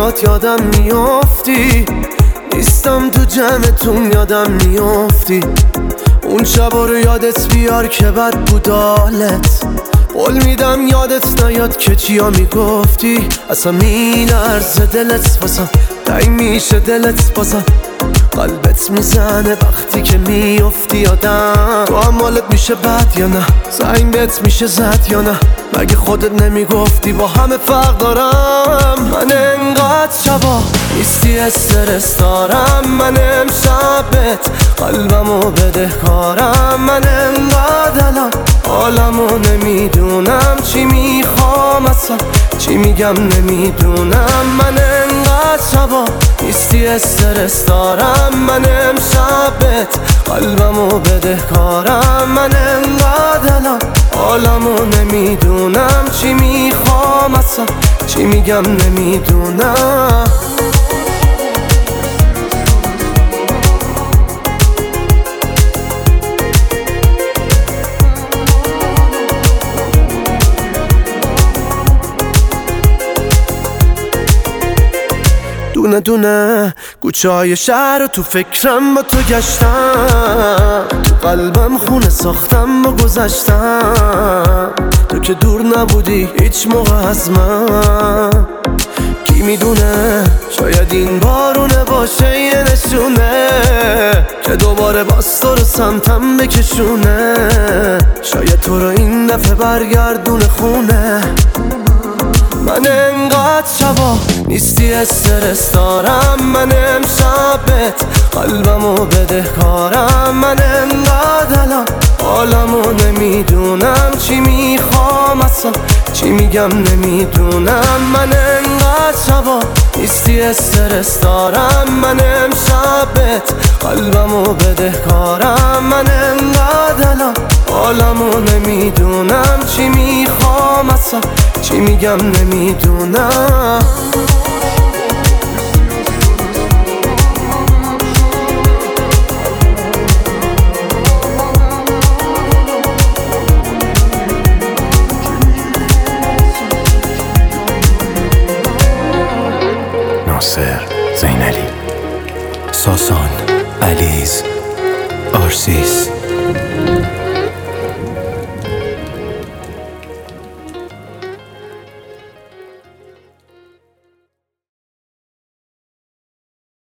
برات یادم میافتی، نیستم تو جمعتون یادم میافتی. اون شبا رو یادت بیار که بد بود حالت. قول میدم یادت نیاد که چیا میگفتی. اصلا میلرزه دلت واسم، تنگ میشه دلت بازم، قلبت میزنه وقتی که میافتی یادم. تو هم حالت میشه بد یا نه؟ زنگ بهت میشه زد یا نه؟ مگه خودت نمیگفتی با همه فرق دارم؟ من انقدر شبا نیستی استرس دارم، من امشبت قلبمو بدهکارم. من انقدر الان حالمو نمیدونم، چی میخوام اصلا چی میگم نمیدونم. من انقدر شبا نیستی استرس دارم، من امشبت قلبمو بدهکارم. من انقدر الان حالمو نمیدونم، چی میخوام اصلا چی میگم نمیدونم. دونه دونه کوچه های شهر رو تو فکرم با تو گشتم، تو قلبم خونه ساختم با گذشتم. تو که دور نبودی هیچ موقع از من، کی میدونه شاید این بارونه باشه یه نشونه که دوباره باز تو رو سمتم بکشونه. شاید تو رو این دفعه برگردونه خونه. من انقدر شبا نیستی استرس دارم، من امشبت قلبمو بدهکارم. من انقدر الان حالمو نمیدونم، چی میخوام اصلا چی میگم نمیدونم. من انقدر شبا نیستی استرس دارم، من امشبت قلبمو بدهکارم. من انقدر الان حالمو نمیدونم، چی میخوام اصلا چی میگم نمیدونم. ناصر زینلی، ساسان علیز، آرسیس.